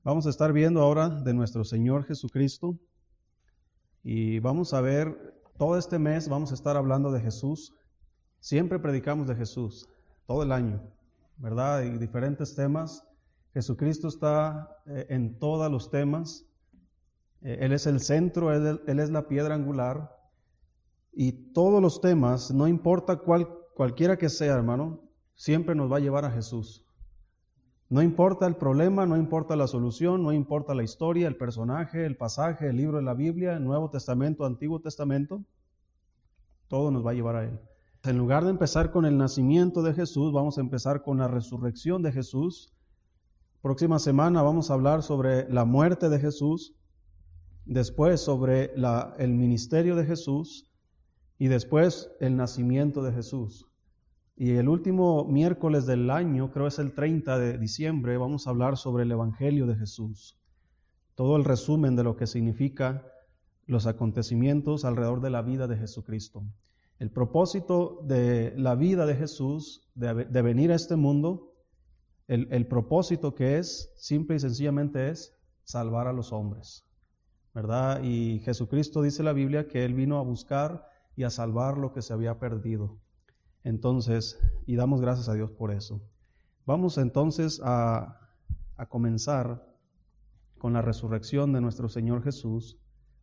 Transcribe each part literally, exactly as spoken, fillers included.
Vamos a estar viendo ahora de nuestro Señor Jesucristo y vamos a ver, todo este mes vamos a estar hablando de Jesús. Siempre predicamos de Jesús, todo el año, ¿verdad? Y diferentes temas. Jesucristo está eh, en todos los temas. Eh, él es el centro, él, él es la piedra angular. Y todos los temas, no importa cuál, cualquiera que sea, hermano, siempre nos va a llevar a Jesús. No importa el problema, no importa la solución, no importa la historia, el personaje, el pasaje, el libro de la Biblia, el Nuevo Testamento, Antiguo Testamento, todo nos va a llevar a Él. En lugar de empezar con el nacimiento de Jesús, vamos a empezar con la resurrección de Jesús. Próxima semana vamos a hablar sobre la muerte de Jesús, después sobre la, el ministerio de Jesús y después el nacimiento de Jesús. Y el último miércoles del año, creo es el treinta de diciembre, vamos a hablar sobre el Evangelio de Jesús. Todo el resumen de lo que significa los acontecimientos alrededor de la vida de Jesucristo. El propósito de la vida de Jesús, de, de venir a este mundo, el, el propósito que es, simple y sencillamente es salvar a los hombres, ¿verdad? Y Jesucristo dice en la Biblia que Él vino a buscar y a salvar lo que se había perdido. Entonces, y damos gracias a Dios por eso. Vamos entonces a, a comenzar con la resurrección de nuestro Señor Jesús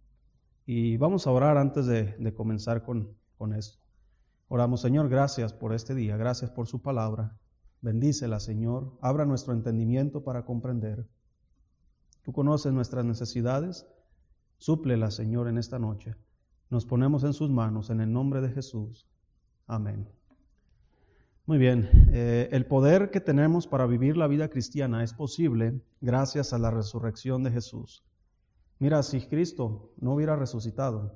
y vamos a orar antes de, de comenzar con, con esto. Oramos, Señor, gracias por este día, gracias por su palabra. Bendícela, Señor, abra nuestro entendimiento para comprender. Tú conoces nuestras necesidades, súplelas, Señor, en esta noche. Nos ponemos en sus manos, en el nombre de Jesús. Amén. Muy bien, eh, el poder que tenemos para vivir la vida cristiana es posible gracias a la resurrección de Jesús. Mira, si Cristo no hubiera resucitado,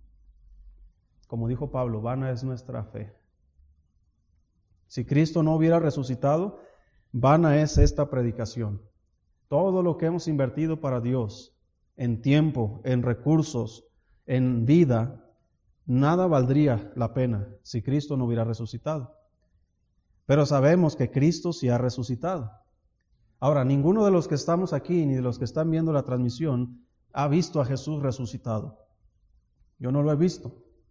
como dijo Pablo, vana es nuestra fe. Si Cristo no hubiera resucitado, vana es esta predicación. Todo lo que hemos invertido para Dios, en tiempo, en recursos, en vida, nada valdría la pena si Cristo no hubiera resucitado. Pero sabemos que Cristo sí ha resucitado. Ahora, ninguno de los que estamos aquí, ni de los que están viendo la transmisión, ha visto a Jesús resucitado. Yo no lo he visto.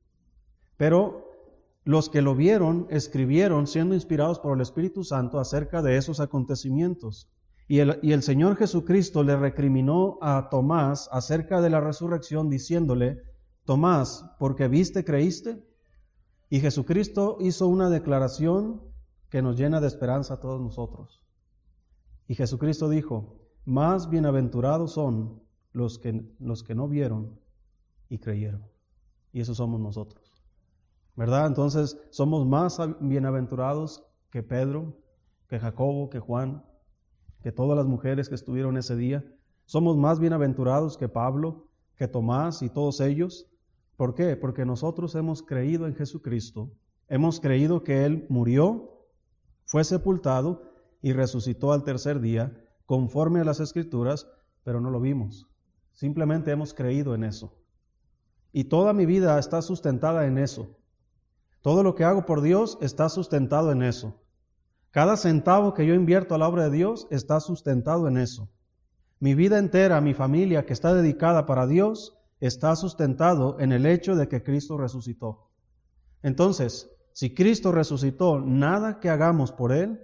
Pero los que lo vieron, escribieron, siendo inspirados por el Espíritu Santo, acerca de esos acontecimientos. Y el, y el Señor Jesucristo le recriminó a Tomás acerca de la resurrección, diciéndole, Tomás, porque viste, creíste. Y Jesucristo hizo una declaración que nos llena de esperanza a todos nosotros. Y Jesucristo dijo, más bienaventurados son los que, los que no vieron y creyeron. Y esos somos nosotros, ¿verdad? Entonces somos más bienaventurados que Pedro, que Jacobo, que Juan, que todas las mujeres que estuvieron ese día. Somos más bienaventurados que Pablo, que Tomás y todos ellos. ¿Por qué? Porque nosotros hemos creído en Jesucristo, hemos creído que Él murió, fue sepultado y resucitó al tercer día, conforme a las Escrituras, pero no lo vimos. Simplemente hemos creído en eso. Y toda mi vida está sustentada en eso. Todo lo que hago por Dios está sustentado en eso. Cada centavo que yo invierto a la obra de Dios está sustentado en eso. Mi vida entera, mi familia que está dedicada para Dios, está sustentado en el hecho de que Cristo resucitó. Entonces, si Cristo resucitó, nada que hagamos por Él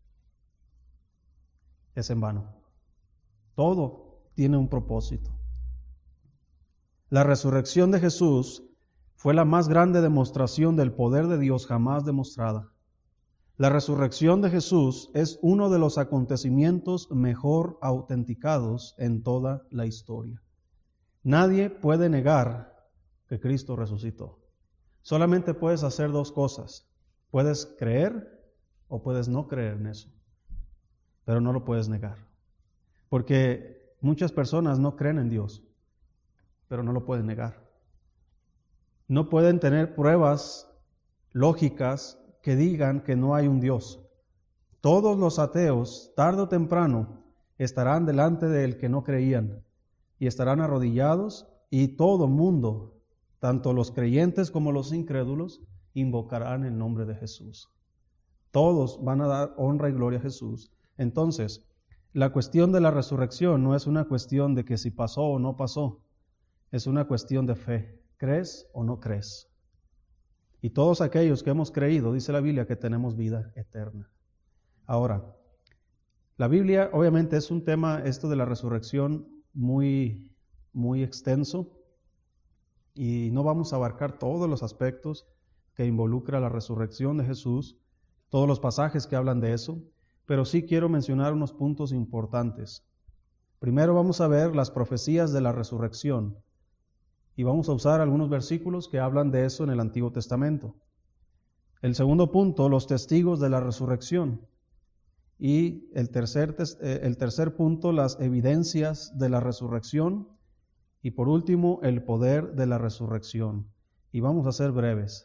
es en vano. Todo tiene un propósito. La resurrección de Jesús fue la más grande demostración del poder de Dios jamás demostrada. La resurrección de Jesús es uno de los acontecimientos mejor autenticados en toda la historia. Nadie puede negar que Cristo resucitó. Solamente puedes hacer dos cosas. Puedes creer o puedes no creer en eso. Pero no lo puedes negar. Porque muchas personas no creen en Dios, pero no lo pueden negar. No pueden tener pruebas lógicas que digan que no hay un Dios. Todos los ateos, tarde o temprano, estarán delante del que no creían y estarán arrodillados y todo mundo, tanto los creyentes como los incrédulos, invocarán el nombre de Jesús. Todos van a dar honra y gloria a Jesús. Entonces, la cuestión de la resurrección no es una cuestión de que si pasó o no pasó, es una cuestión de fe. ¿Crees o no crees? Y todos aquellos que hemos creído, dice la Biblia, que tenemos vida eterna. Ahora, la Biblia obviamente es un tema, esto de la resurrección, muy, muy extenso, y no vamos a abarcar todos los aspectos que involucra la resurrección de Jesús, todos los pasajes que hablan de eso, pero sí quiero mencionar unos puntos importantes. Primero vamos a ver las profecías de la resurrección y vamos a usar algunos versículos que hablan de eso en el Antiguo Testamento. El segundo punto, los testigos de la resurrección. Y el tercer, el tercer punto, las evidencias de la resurrección. Y por último, el poder de la resurrección. Y vamos a ser breves.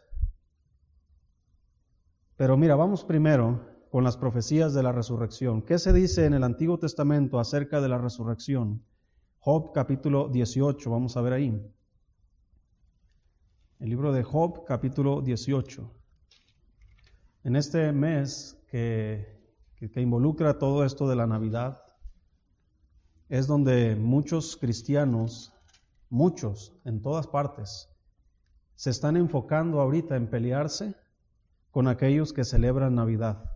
Pero mira, vamos primero con las profecías de la resurrección. ¿Qué se dice en el Antiguo Testamento acerca de la resurrección? Job capítulo dieciocho, vamos a ver ahí. El libro de Job capítulo dieciocho. En este mes que, que, que involucra todo esto de la Navidad, es donde muchos cristianos, muchos en todas partes, se están enfocando ahorita en pelearse con aquellos que celebran Navidad.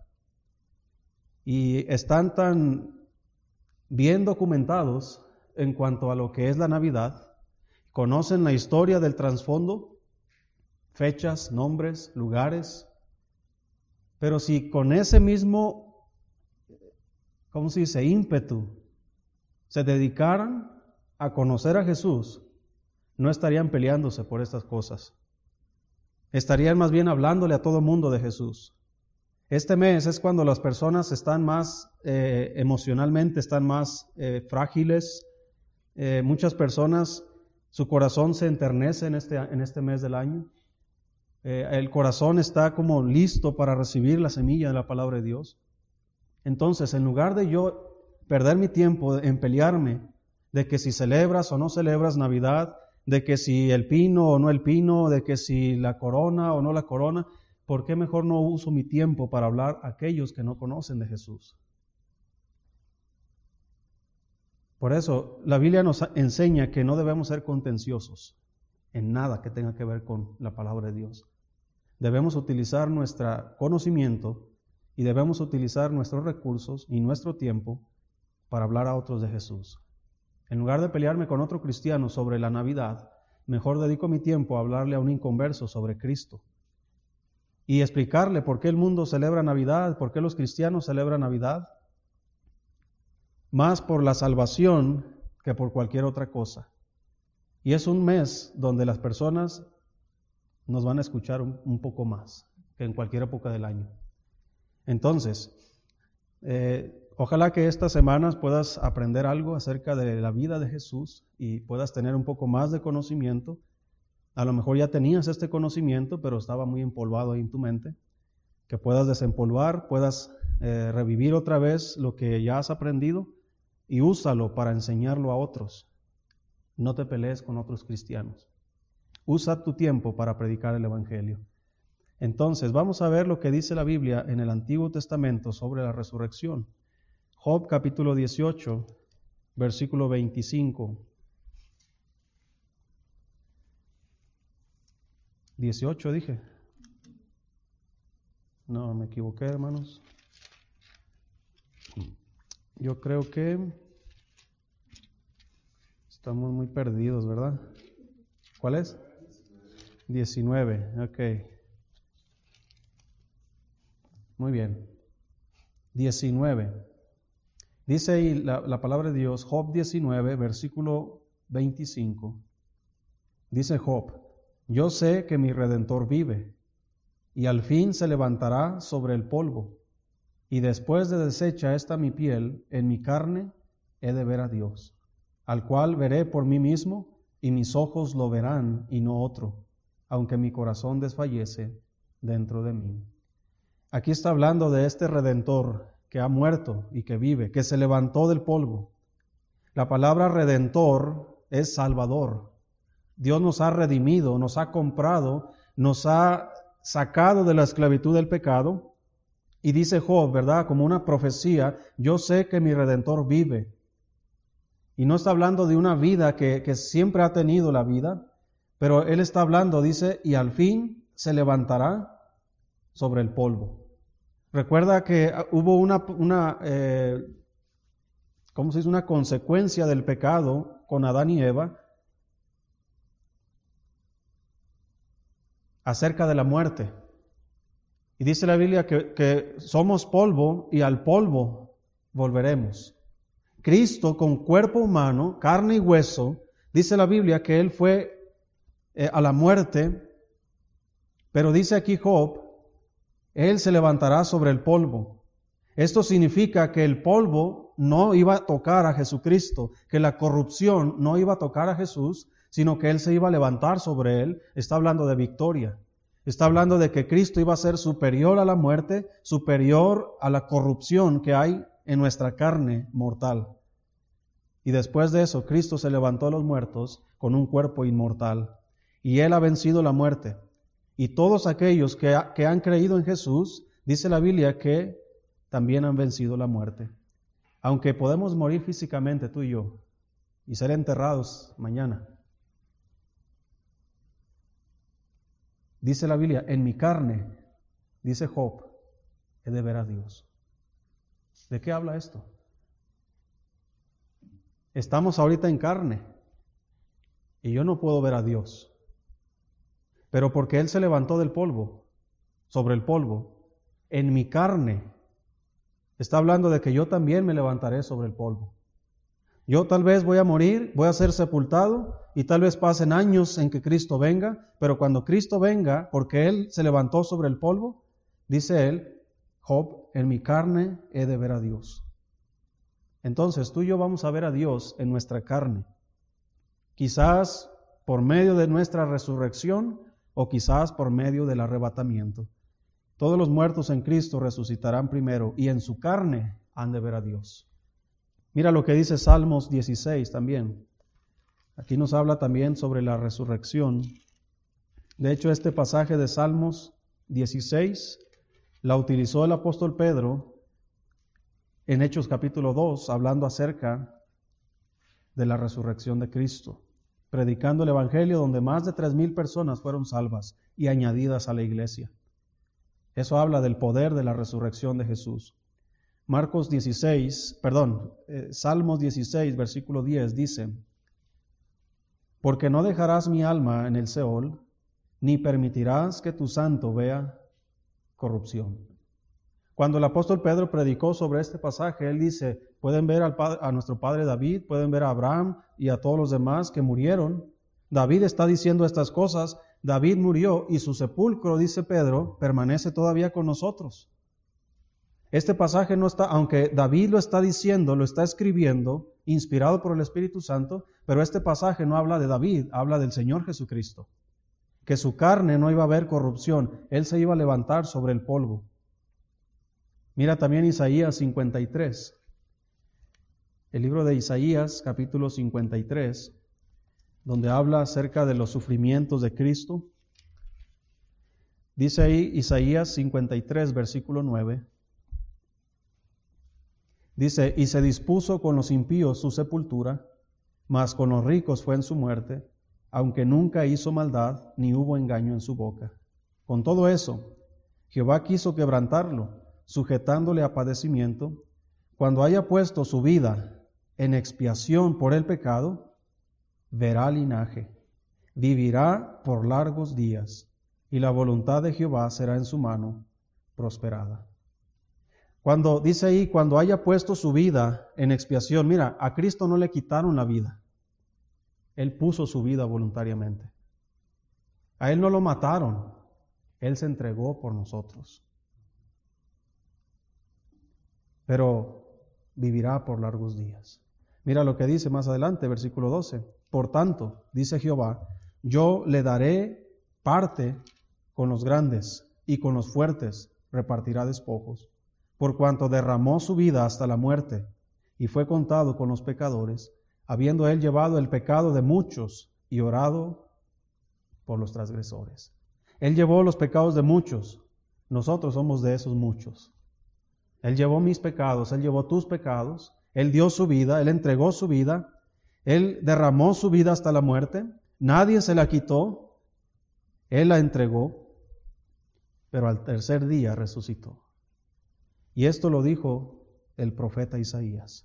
Y están tan bien documentados en cuanto a lo que es la Navidad, conocen la historia del trasfondo, fechas, nombres, lugares, pero si con ese mismo, ¿cómo se dice?, ímpetu, se dedicaran a conocer a Jesús, no estarían peleándose por estas cosas. Estarían más bien hablándole a todo mundo de Jesús. Este mes es cuando las personas están más eh, emocionalmente, están más eh, frágiles. Eh, muchas personas, su corazón se enternece en este, en este mes del año. Eh, el corazón está como listo para recibir la semilla de la palabra de Dios. Entonces, en lugar de yo perder mi tiempo en pelearme de que si celebras o no celebras Navidad, de que si el pino o no el pino, de que si la corona o no la corona, ¿por qué mejor no uso mi tiempo para hablar a aquellos que no conocen de Jesús? Por eso, la Biblia nos enseña que no debemos ser contenciosos en nada que tenga que ver con la palabra de Dios. Debemos utilizar nuestro conocimiento y debemos utilizar nuestros recursos y nuestro tiempo para hablar a otros de Jesús. En lugar de pelearme con otro cristiano sobre la Navidad, mejor dedico mi tiempo a hablarle a un inconverso sobre Cristo y explicarle por qué el mundo celebra Navidad, por qué los cristianos celebran Navidad, más por la salvación que por cualquier otra cosa. Y es un mes donde las personas nos van a escuchar un, un poco más que en cualquier época del año. Entonces, eh, ojalá que estas semanas puedas aprender algo acerca de la vida de Jesús y puedas tener un poco más de conocimiento. A lo mejor ya tenías este conocimiento, pero estaba muy empolvado ahí en tu mente. Que puedas desempolvar, puedas eh, revivir otra vez lo que ya has aprendido y úsalo para enseñarlo a otros. No te pelees con otros cristianos. Usa tu tiempo para predicar el Evangelio. Entonces, vamos a ver lo que dice la Biblia en el Antiguo Testamento sobre la resurrección. Job capítulo dieciocho, versículo veinticinco. dieciocho dije. No, me equivoqué, hermanos. Yo creo que estamos muy perdidos, ¿verdad? ¿Cuál es? diecinueve, ok. Muy bien. diecinueve. Dice ahí la, la palabra de Dios, Job diecinueve, versículo veinticinco. Dice Job: yo sé que mi Redentor vive, y al fin se levantará sobre el polvo, y después de deshecha esta mi piel, en mi carne he de ver a Dios, al cual veré por mí mismo, y mis ojos lo verán y no otro, aunque mi corazón desfallece dentro de mí. Aquí está hablando de este Redentor que ha muerto y que vive, que se levantó del polvo. La palabra Redentor es Salvador. Dios nos ha redimido, nos ha comprado, nos ha sacado de la esclavitud del pecado Y dice Job, ¿verdad? Como una profecía, yo sé que mi Redentor vive. Y no está hablando de una vida que, que siempre ha tenido la vida, pero él está hablando, dice, y al fin se levantará sobre el polvo. Recuerda que hubo una, una eh, ¿cómo se dice? Una consecuencia del pecado con Adán y Eva acerca de la muerte. Y dice la Biblia que, que somos polvo y al polvo volveremos. Cristo con cuerpo humano, carne y hueso, dice la Biblia que Él fue eh, a la muerte, pero dice aquí Job, Él se levantará sobre el polvo. Esto significa que el polvo no iba a tocar a Jesucristo, que la corrupción no iba a tocar a Jesús, sino que Él se iba a levantar sobre Él. Está hablando de victoria. Está hablando de que Cristo iba a ser superior a la muerte, superior a la corrupción que hay en nuestra carne mortal. Y después de eso, Cristo se levantó a los muertos con un cuerpo inmortal. Y Él ha vencido la muerte. Y todos aquellos que, ha, que han creído en Jesús, dice la Biblia que también han vencido la muerte. Aunque podemos morir físicamente, tú y yo, y ser enterrados mañana. Dice la Biblia, en mi carne, dice Job, he de ver a Dios. ¿De qué habla esto? Estamos ahorita en carne y yo no puedo ver a Dios. Pero porque Él se levantó del polvo, sobre el polvo, en mi carne, está hablando de que yo también me levantaré sobre el polvo. Yo tal vez voy a morir, voy a ser sepultado y tal vez pasen años en que Cristo venga, pero cuando Cristo venga, porque Él se levantó sobre el polvo, dice Él, Job, en mi carne he de ver a Dios. Entonces tú y yo vamos a ver a Dios en nuestra carne. Quizás por medio de nuestra resurrección o quizás por medio del arrebatamiento. Todos los muertos en Cristo resucitarán primero y en su carne han de ver a Dios. Mira lo que dice Salmos dieciséis también. Aquí nos habla también sobre la resurrección. De hecho, este pasaje de Salmos dieciséis la utilizó el apóstol Pedro en Hechos capítulo dos, hablando acerca de la resurrección de Cristo, predicando el Evangelio donde más de tres mil personas fueron salvas y añadidas a la iglesia. Eso habla del poder de la resurrección de Jesús. Marcos dieciséis, perdón, eh, Salmos dieciséis, versículo diez dice, porque no dejarás mi alma en el Seol, ni permitirás que tu santo vea corrupción. Cuando el apóstol Pedro predicó sobre este pasaje, él dice, pueden ver al padre, a nuestro padre David, pueden ver a Abraham y a todos los demás que murieron. David está diciendo estas cosas, David murió y su sepulcro, dice Pedro, permanece todavía con nosotros. Este pasaje no está, aunque David lo está diciendo, lo está escribiendo, inspirado por el Espíritu Santo, pero este pasaje no habla de David, habla del Señor Jesucristo, que su carne no iba a haber corrupción, Él se iba a levantar sobre el polvo. Mira también Isaías cincuenta y tres, el libro de Isaías, capítulo cincuenta y tres, donde habla acerca de los sufrimientos de Cristo. Dice ahí Isaías cincuenta y tres, versículo nueve. Dice, y se dispuso con los impíos su sepultura, mas con los ricos fue en su muerte, aunque nunca hizo maldad, ni hubo engaño en su boca. Con todo eso, Jehová quiso quebrantarlo, sujetándole a padecimiento, cuando haya puesto su vida en expiación por el pecado, verá linaje, vivirá por largos días, y la voluntad de Jehová será en su mano prosperada. Cuando dice ahí, cuando haya puesto su vida en expiación, mira, a Cristo no le quitaron la vida. Él puso su vida voluntariamente. A Él no lo mataron. Él se entregó por nosotros. Pero vivirá por largos días. Mira lo que dice más adelante, versículo doce. Por tanto, dice Jehová, yo le daré parte con los grandes y con los fuertes repartirá despojos. Por cuanto derramó su vida hasta la muerte y fue contado con los pecadores, habiendo él llevado el pecado de muchos y orado por los transgresores. Él llevó los pecados de muchos, nosotros somos de esos muchos. Él llevó mis pecados, Él llevó tus pecados, Él dio su vida, Él entregó su vida, Él derramó su vida hasta la muerte, nadie se la quitó, Él la entregó, pero al tercer día resucitó. Y esto lo dijo el profeta Isaías.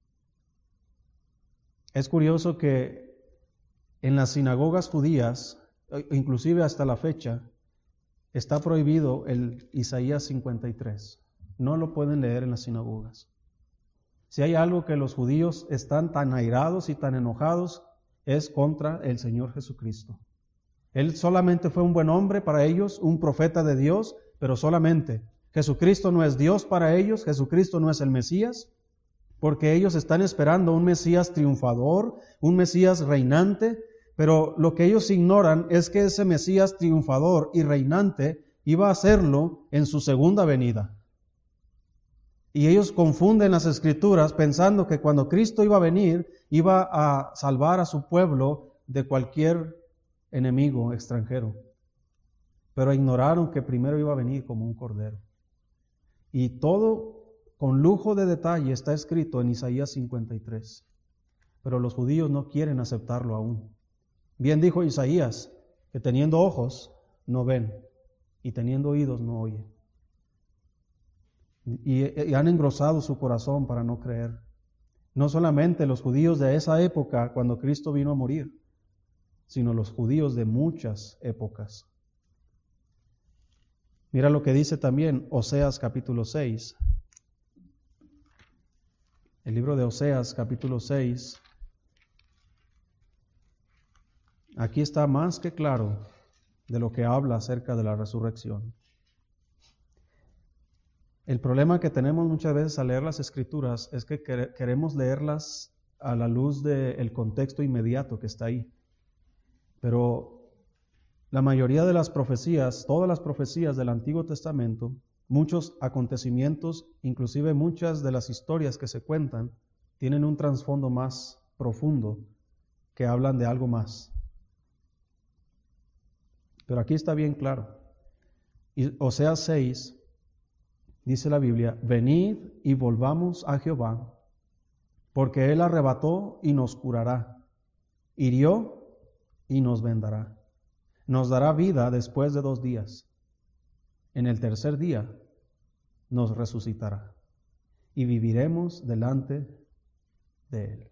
Es curioso que en las sinagogas judías, inclusive hasta la fecha, está prohibido el Isaías cincuenta y tres. No lo pueden leer en las sinagogas. Si hay algo que los judíos están tan airados y tan enojados, es contra el Señor Jesucristo. Él solamente fue un buen hombre para ellos, un profeta de Dios, pero solamente. Jesucristo no es Dios para ellos, Jesucristo no es el Mesías, porque ellos están esperando un Mesías triunfador, un Mesías reinante, pero lo que ellos ignoran es que ese Mesías triunfador y reinante iba a hacerlo en su segunda venida. Y ellos confunden las Escrituras pensando que cuando Cristo iba a venir, iba a salvar a su pueblo de cualquier enemigo extranjero. Pero ignoraron que primero iba a venir como un cordero. Y todo con lujo de detalle está escrito en Isaías cincuenta y tres. Pero los judíos no quieren aceptarlo aún. Bien dijo Isaías, que teniendo ojos no ven, y teniendo oídos no oyen. Y, y han engrosado su corazón para no creer. No solamente los judíos de esa época, cuando Cristo vino a morir, sino los judíos de muchas épocas. Mira lo que dice también Oseas capítulo seis. El libro de Oseas capítulo seis. Aquí está más que claro de lo que habla acerca de la resurrección. El problema que tenemos muchas veces al leer las Escrituras es que queremos leerlas a la luz del contexto inmediato que está ahí. Pero la mayoría de las profecías, todas las profecías del Antiguo Testamento, muchos acontecimientos, inclusive muchas de las historias que se cuentan, tienen un trasfondo más profundo que hablan de algo más. Pero aquí está bien claro. Y Oseas seis, dice la Biblia, venid y volvamos a Jehová, porque Él arrebató y nos curará, hirió y nos vendará. Nos dará vida después de dos días. En el tercer día nos resucitará y viviremos delante de Él.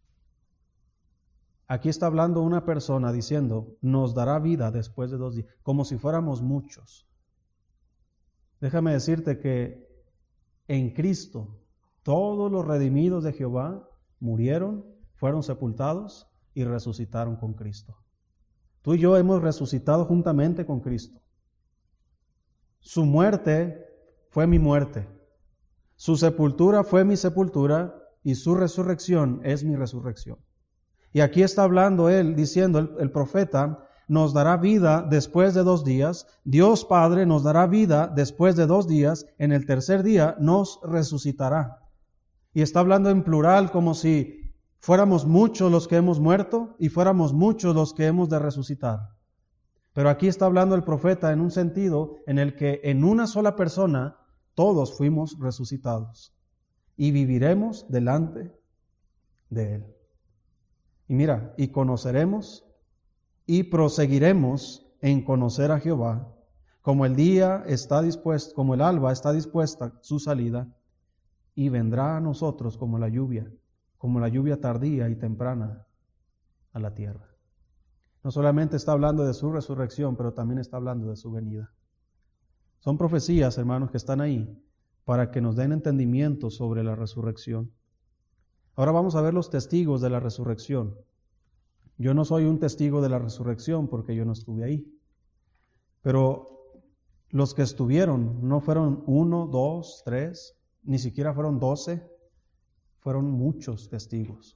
Aquí está hablando una persona diciendo, nos dará vida después de dos días, como si fuéramos muchos. Déjame decirte que en Cristo todos los redimidos de Jehová murieron, fueron sepultados y resucitaron con Cristo. Tú y yo hemos resucitado juntamente con Cristo. Su muerte fue mi muerte. Su sepultura fue mi sepultura y su resurrección es mi resurrección. Y aquí está hablando él, diciendo el, el profeta, nos dará vida después de dos días. Dios Padre nos dará vida después de dos días. En el tercer día nos resucitará. Y está hablando en plural como si fuéramos muchos los que hemos muerto y fuéramos muchos los que hemos de resucitar. Pero aquí está hablando el profeta en un sentido en el que en una sola persona todos fuimos resucitados y viviremos delante de Él. Y mira, y conoceremos y proseguiremos en conocer a Jehová, como el día está dispuesto, como el alba está dispuesta su salida, y vendrá a nosotros como la lluvia, como la lluvia tardía y temprana a la tierra. No solamente está hablando de su resurrección, pero también está hablando de su venida. Son profecías, hermanos, que están ahí para que nos den entendimiento sobre la resurrección. Ahora vamos a ver los testigos de la resurrección. Yo no soy un testigo de la resurrección porque yo no estuve ahí. Pero los que estuvieron no fueron uno, dos, tres, ni siquiera fueron doce. Fueron muchos testigos.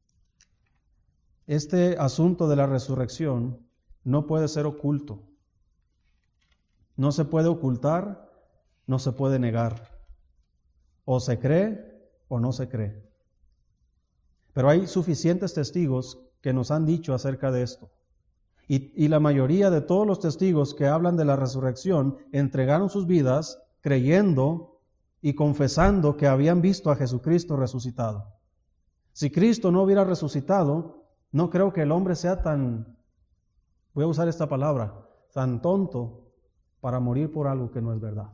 Este asunto de la resurrección no puede ser oculto. No se puede ocultar, no se puede negar. O se cree o no se cree. Pero hay suficientes testigos que nos han dicho acerca de esto. Y, y la mayoría de todos los testigos que hablan de la resurrección entregaron sus vidas creyendo y confesando que habían visto a Jesucristo resucitado. Si Cristo no hubiera resucitado, no creo que el hombre sea tan, voy a usar esta palabra, tan tonto para morir por algo que no es verdad.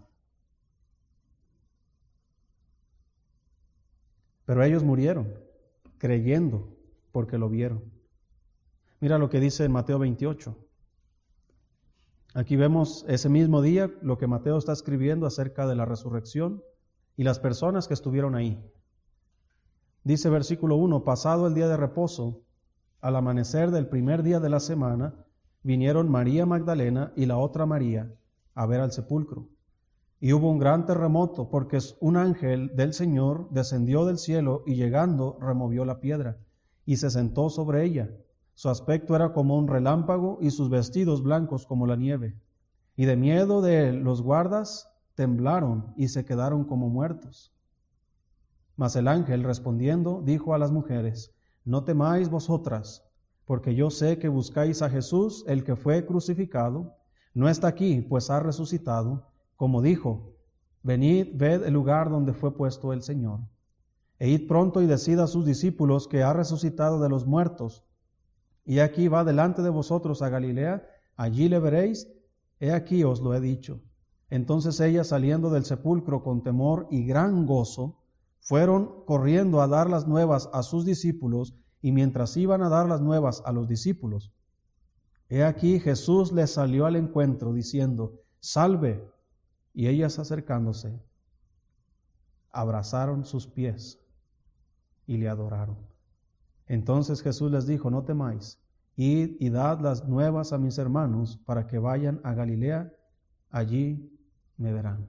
Pero ellos murieron creyendo porque lo vieron. Mira lo que dice en Mateo veintiocho. Aquí vemos ese mismo día lo que Mateo está escribiendo acerca de la resurrección y las personas que estuvieron ahí. Dice versículo uno, pasado el día de reposo, al amanecer del primer día de la semana, vinieron María Magdalena y la otra María a ver al sepulcro. Y hubo un gran terremoto, porque un ángel del Señor descendió del cielo y llegando removió la piedra y se sentó sobre ella. Su aspecto era como un relámpago y sus vestidos blancos como la nieve. Y de miedo de él los guardas temblaron y se quedaron como muertos. Mas el ángel respondiendo dijo a las mujeres, no temáis vosotras, porque yo sé que buscáis a Jesús, el que fue crucificado. No está aquí, pues ha resucitado, como dijo. Venid, ved el lugar donde fue puesto el Señor. E id pronto y decid a sus discípulos que ha resucitado de los muertos. Y aquí va delante de vosotros a Galilea, allí le veréis, he aquí os lo he dicho. Entonces ellas, saliendo del sepulcro con temor y gran gozo, fueron corriendo a dar las nuevas a sus discípulos, y mientras iban a dar las nuevas a los discípulos, he aquí Jesús les salió al encuentro, diciendo, salve, y ellas acercándose, abrazaron sus pies y le adoraron. Entonces Jesús les dijo, no temáis, id y dad las nuevas a mis hermanos, para que vayan a Galilea, allí me verán.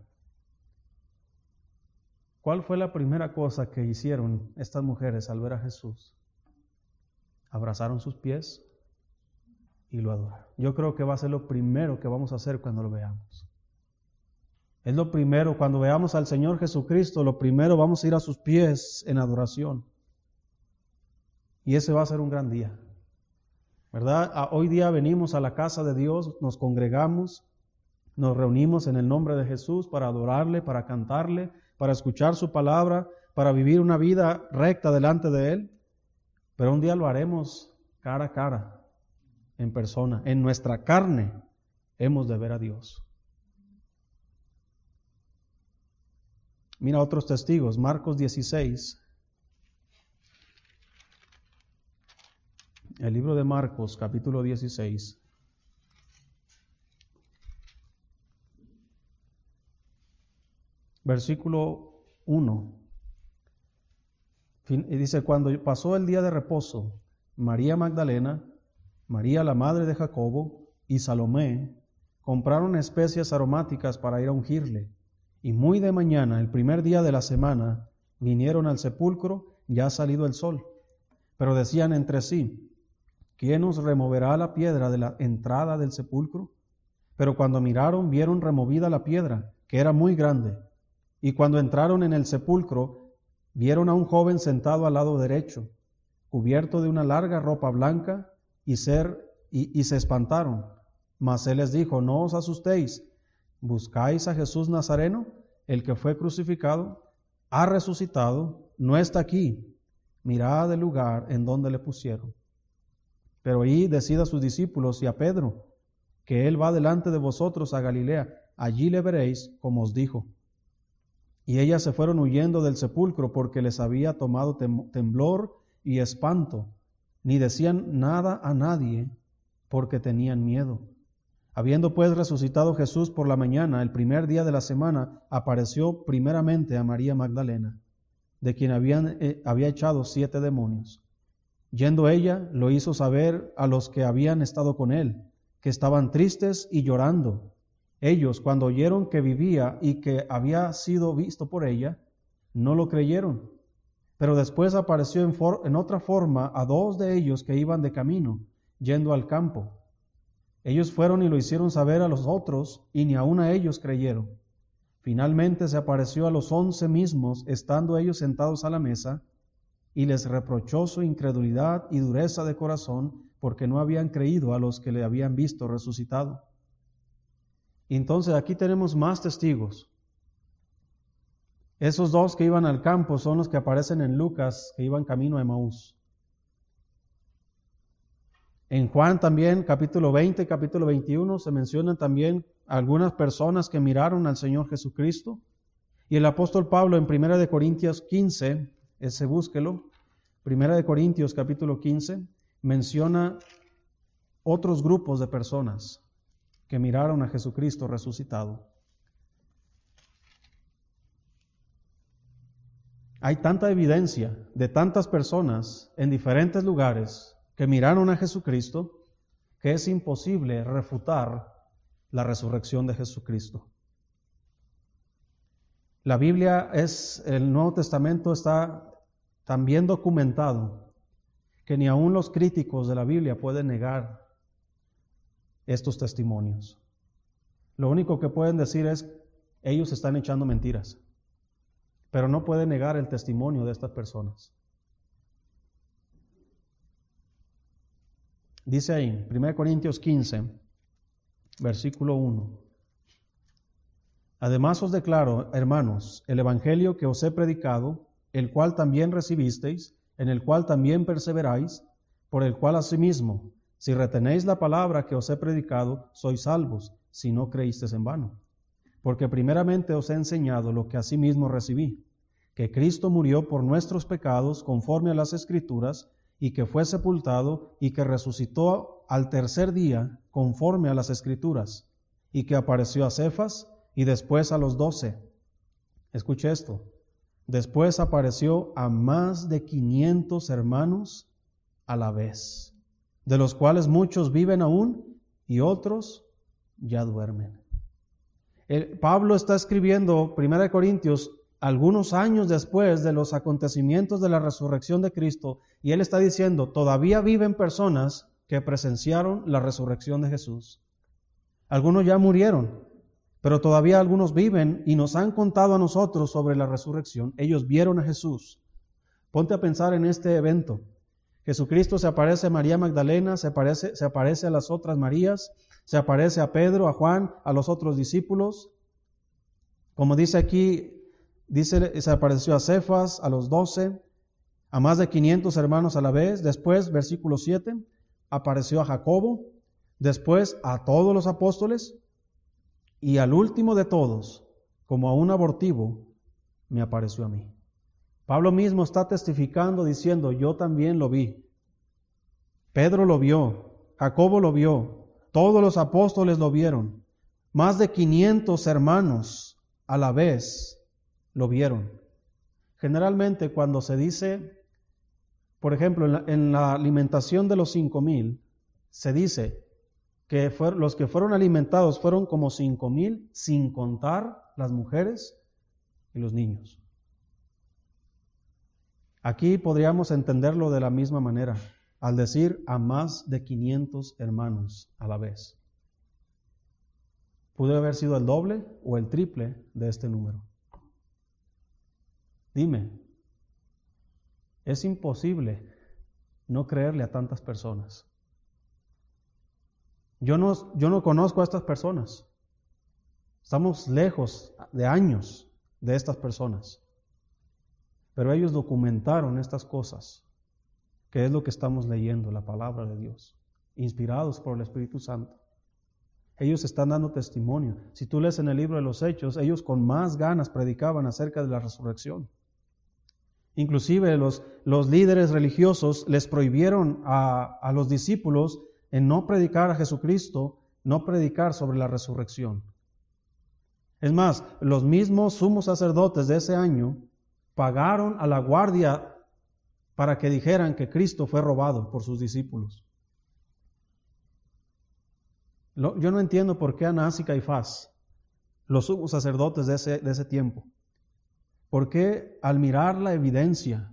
¿Cuál fue la primera cosa que hicieron estas mujeres al ver a Jesús? Abrazaron sus pies y lo adoraron. Yo creo que va a ser lo primero que vamos a hacer cuando lo veamos. Es lo primero, cuando veamos al Señor Jesucristo, lo primero vamos a ir a sus pies en adoración. Y ese va a ser un gran día, ¿verdad? Hoy día venimos a la casa de Dios, nos congregamos, nos reunimos en el nombre de Jesús para adorarle, para cantarle, para escuchar su palabra, para vivir una vida recta delante de Él. Pero un día lo haremos cara a cara, en persona. En nuestra carne hemos de ver a Dios. Mira otros testigos, Marcos dieciséis. El libro de Marcos, capítulo dieciséis. Versículo uno. Y dice, cuando pasó el día de reposo, María Magdalena, María la madre de Jacobo y Salomé compraron especias aromáticas para ir a ungirle. Y muy de mañana, el primer día de la semana, vinieron al sepulcro, ya salido el sol. Pero decían entre sí, ¿quién nos removerá la piedra de la entrada del sepulcro? Pero cuando miraron, vieron removida la piedra, que era muy grande. Y cuando entraron en el sepulcro, vieron a un joven sentado al lado derecho, cubierto de una larga ropa blanca, y, ser, y, y se espantaron. Mas él les dijo, no os asustéis, ¿buscáis a Jesús Nazareno, el que fue crucificado? Ha resucitado, no está aquí. Mirad el lugar en donde le pusieron. Pero id, decid a sus discípulos y a Pedro, que él va delante de vosotros a Galilea, allí le veréis, como os dijo. Y ellas se fueron huyendo del sepulcro, porque les había tomado temblor y espanto, ni decían nada a nadie, porque tenían miedo. Habiendo pues resucitado Jesús por la mañana, el primer día de la semana, apareció primeramente a María Magdalena, de quien habían, eh, había echado siete demonios. Yendo ella, lo hizo saber a los que habían estado con él, que estaban tristes y llorando. Ellos, cuando oyeron que vivía y que había sido visto por ella, no lo creyeron. Pero después apareció en, for- en otra forma a dos de ellos que iban de camino, yendo al campo. Ellos fueron y lo hicieron saber a los otros, y ni aun a ellos creyeron. Finalmente se apareció a los once mismos, estando ellos sentados a la mesa, y les reprochó su incredulidad y dureza de corazón, porque no habían creído a los que le habían visto resucitado. Entonces aquí tenemos más testigos. Esos dos que iban al campo son los que aparecen en Lucas, que iban camino a Emaús. En Juan también, capítulo veinte, capítulo veintiuno, se mencionan también algunas personas que miraron al Señor Jesucristo. Y el apóstol Pablo en primera de Corintios quince, ese búsquelo, primera de Corintios capítulo quince, menciona otros grupos de personas que miraron a Jesucristo resucitado. Hay tanta evidencia de tantas personas en diferentes lugares que miraron a Jesucristo que es imposible refutar la resurrección de Jesucristo. La Biblia es, el Nuevo Testamento está tan bien documentado que ni aun los críticos de la Biblia pueden negar estos testimonios. Lo único que pueden decir es, ellos están echando mentiras, pero no pueden negar el testimonio de estas personas. Dice ahí, primera Corintios quince, versículo uno. Además os declaro, hermanos, el evangelio que os he predicado, el cual también recibisteis, en el cual también perseveráis, por el cual asimismo, si retenéis la palabra que os he predicado, sois salvos, si no creísteis en vano. Porque primeramente os he enseñado lo que asimismo recibí, que Cristo murió por nuestros pecados conforme a las Escrituras, y que fue sepultado, y que resucitó al tercer día conforme a las Escrituras, y que apareció a Cefas, y después a los doce. Escuche esto. Después apareció a más de quinientos hermanos a la vez, de los cuales muchos viven aún y otros ya duermen. El, Pablo está escribiendo primera de Corintios algunos años después de los acontecimientos de la resurrección de Cristo, y él está diciendo, todavía viven personas que presenciaron la resurrección de Jesús. Algunos ya murieron, pero todavía algunos viven y nos han contado a nosotros sobre la resurrección. Ellos vieron a Jesús. Ponte a pensar en este evento. Jesucristo se aparece a María Magdalena, se aparece, se aparece a las otras Marías, se aparece a Pedro, a Juan, a los otros discípulos. Como dice aquí, dice, se apareció a Cefas, a los doce, a más de quinientos hermanos a la vez. Después, versículo siete, apareció a Jacobo, después a todos los apóstoles, y al último de todos, como a un abortivo, me apareció a mí. Pablo mismo está testificando diciendo, yo también lo vi. Pedro lo vio, Jacobo lo vio, todos los apóstoles lo vieron. Más de quinientos hermanos a la vez lo vieron. Generalmente cuando se dice, por ejemplo, en la, en la alimentación de los cinco mil, se dice que fue, los que fueron alimentados fueron como cinco mil, sin contar las mujeres y los niños. Aquí podríamos entenderlo de la misma manera, al decir a más de quinientos hermanos a la vez. Pudo haber sido el doble o el triple de este número. Dime, es imposible no creerle a tantas personas. Yo no, yo no conozco a estas personas. Estamos lejos de años de estas personas. Pero ellos documentaron estas cosas, que es lo que estamos leyendo, la palabra de Dios, inspirados por el Espíritu Santo. Ellos están dando testimonio. Si tú lees en el libro de los Hechos, ellos con más ganas predicaban acerca de la resurrección. Inclusive los, los líderes religiosos les prohibieron a, a los discípulos en no predicar a Jesucristo, no predicar sobre la resurrección. Es más, los mismos sumos sacerdotes de ese año pagaron a la guardia para que dijeran que Cristo fue robado por sus discípulos. Yo no entiendo por qué Anás y Caifás, los sumos sacerdotes de ese, de ese tiempo, por qué al mirar la evidencia,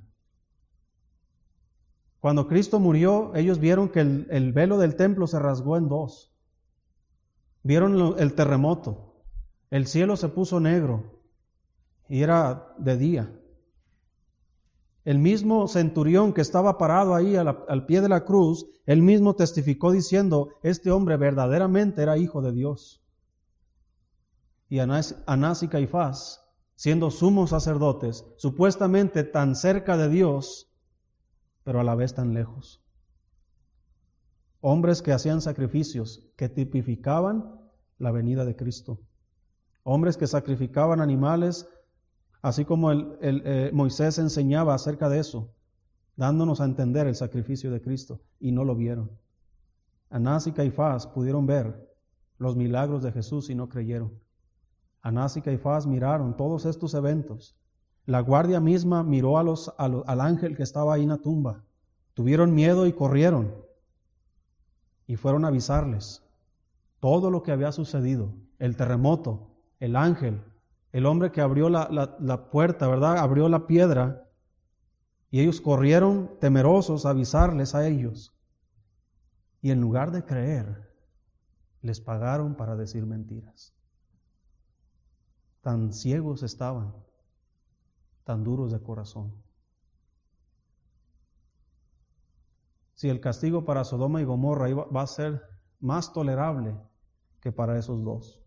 cuando Cristo murió, ellos vieron que el, el velo del templo se rasgó en dos. Vieron lo, el terremoto. El cielo se puso negro y era de día. El mismo centurión que estaba parado ahí a la, al pie de la cruz, él mismo testificó diciendo, este hombre verdaderamente era hijo de Dios. Y Anás, Anás y Caifás siendo sumos sacerdotes, supuestamente tan cerca de Dios, pero a la vez tan lejos. Hombres que hacían sacrificios que tipificaban la venida de Cristo. Hombres que sacrificaban animales, así como el, el, eh, Moisés enseñaba acerca de eso, dándonos a entender el sacrificio de Cristo, y no lo vieron. Anás y Caifás pudieron ver los milagros de Jesús y no creyeron. Anás y Caifás miraron todos estos eventos. La guardia misma miró a los, a los, al ángel que estaba ahí en la tumba. Tuvieron miedo y corrieron. Y fueron a avisarles todo lo que había sucedido. El terremoto, el ángel, el hombre que abrió la, la, la puerta, ¿verdad? Abrió la piedra. Y ellos corrieron temerosos a avisarles a ellos. Y en lugar de creer, les pagaron para decir mentiras. Tan ciegos estaban, tan duros de corazón. Si el castigo para Sodoma y Gomorra iba, va a ser más tolerable que para esos dos.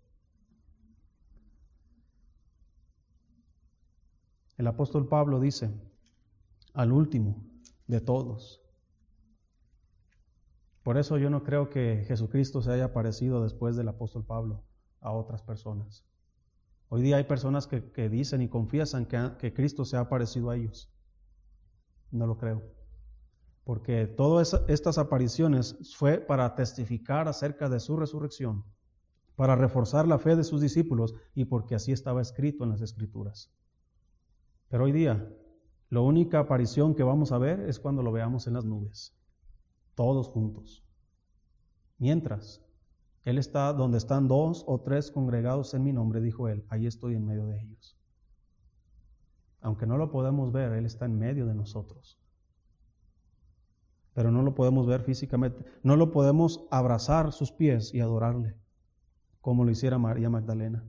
El apóstol Pablo dice, al último de todos. Por eso yo no creo que Jesucristo se haya aparecido después del apóstol Pablo a otras personas. Hoy día hay personas que, que dicen y confiesan que, que Cristo se ha aparecido a ellos. No lo creo. Porque todas estas apariciones fue para testificar acerca de su resurrección, para reforzar la fe de sus discípulos y porque así estaba escrito en las Escrituras. Pero hoy día, la única aparición que vamos a ver es cuando lo veamos en las nubes, todos juntos. Mientras, Él está donde están dos o tres congregados en mi nombre, dijo Él, ahí estoy en medio de ellos. Aunque no lo podemos ver, Él está en medio de nosotros. Pero no lo podemos ver físicamente, no lo podemos abrazar sus pies y adorarle, como lo hiciera María Magdalena.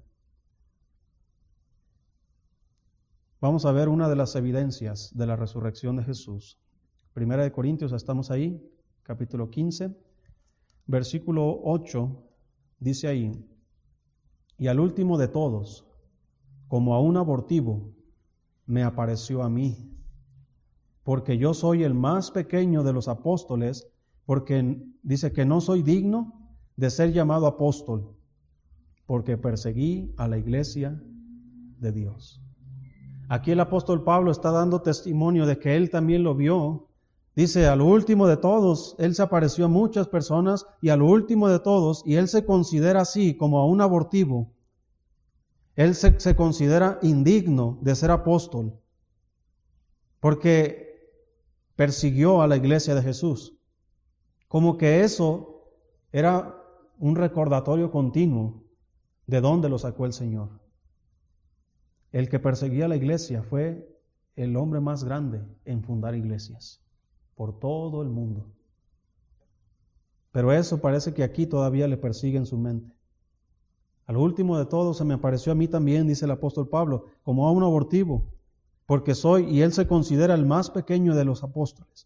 Vamos a ver una de las evidencias de la resurrección de Jesús. Primera de Corintios, estamos ahí, capítulo quince, versículo ocho, dice ahí, y al último de todos, como a un abortivo, me apareció a mí, porque yo soy el más pequeño de los apóstoles, porque dice que no soy digno de ser llamado apóstol, porque perseguí a la iglesia de Dios. Aquí el apóstol Pablo está dando testimonio de que él también lo vio. Dice, a lo último de todos, él se apareció a muchas personas y a lo último de todos, y él se considera así como a un abortivo. Él se, se considera indigno de ser apóstol, porque persiguió a la iglesia de Jesús. Como que eso era un recordatorio continuo de dónde lo sacó el Señor. El que perseguía a la iglesia fue el hombre más grande en fundar iglesias por todo el mundo. Pero eso parece que aquí todavía le persigue en su mente. Al último de todo se me apareció a mí también, dice el apóstol Pablo, como a un abortivo, porque soy, y él se considera el más pequeño de los apóstoles,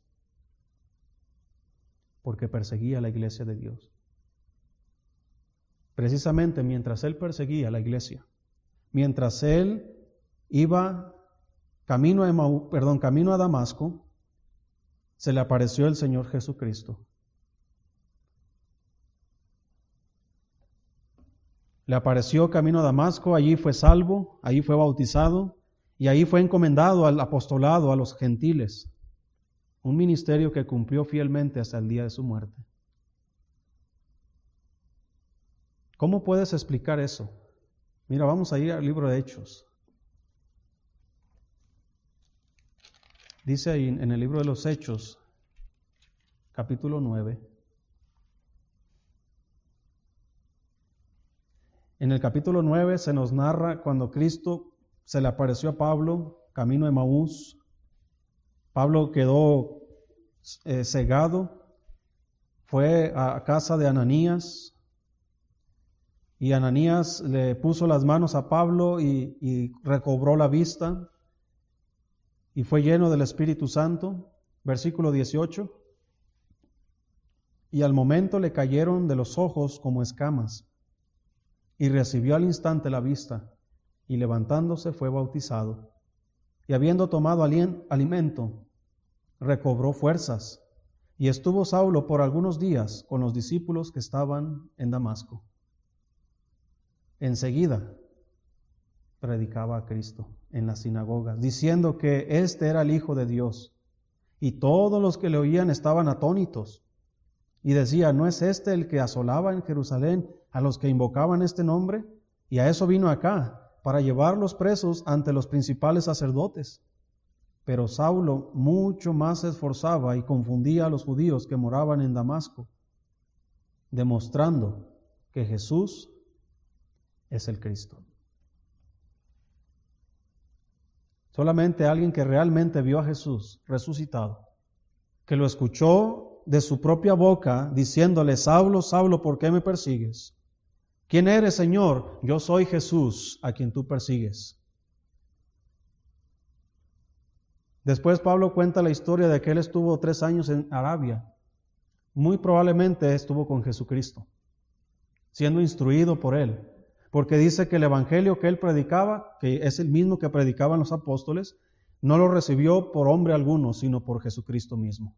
porque perseguía a la iglesia de Dios. Precisamente mientras él perseguía a la iglesia, mientras él iba camino a, Emaú, perdón, camino a Damasco, se le apareció el Señor Jesucristo. Le apareció camino a Damasco, allí fue salvo, allí fue bautizado y ahí fue encomendado al apostolado a los gentiles, un ministerio que cumplió fielmente hasta el día de su muerte. ¿Cómo puedes explicar eso? Mira, vamos a ir al libro de Hechos. Dice ahí en el libro de los Hechos, capítulo nueve. En el capítulo nueve se nos narra cuando Cristo se le apareció a Pablo, camino de Emaús. Pablo quedó eh, cegado, fue a casa de Ananías, y Ananías le puso las manos a Pablo y, y recobró la vista, y fue lleno del Espíritu Santo. Versículo dieciocho. Y al momento le cayeron de los ojos como escamas, y recibió al instante la vista, y levantándose fue bautizado. Y habiendo tomado alien- alimento, recobró fuerzas, y estuvo Saulo por algunos días con los discípulos que estaban en Damasco. Enseguida predicaba a Cristo en las sinagogas, diciendo que éste era el Hijo de Dios. Y todos los que le oían estaban atónitos, y decía, ¿no es este el que asolaba en Jerusalén a los que invocaban este nombre? Y a eso vino acá, para llevarlos presos ante los principales sacerdotes. Pero Saulo mucho más se esforzaba y confundía a los judíos que moraban en Damasco, demostrando que Jesús es el Cristo. Solamente alguien que realmente vio a Jesús resucitado, que lo escuchó de su propia boca, diciéndole, Saulo, Saulo, ¿por qué me persigues? ¿Quién eres, Señor? Yo soy Jesús, a quien tú persigues. Después Pablo cuenta la historia de que él estuvo tres años en Arabia. Muy probablemente estuvo con Jesucristo, siendo instruido por él. Porque dice que el evangelio que él predicaba, que es el mismo que predicaban los apóstoles, no lo recibió por hombre alguno, sino por Jesucristo mismo.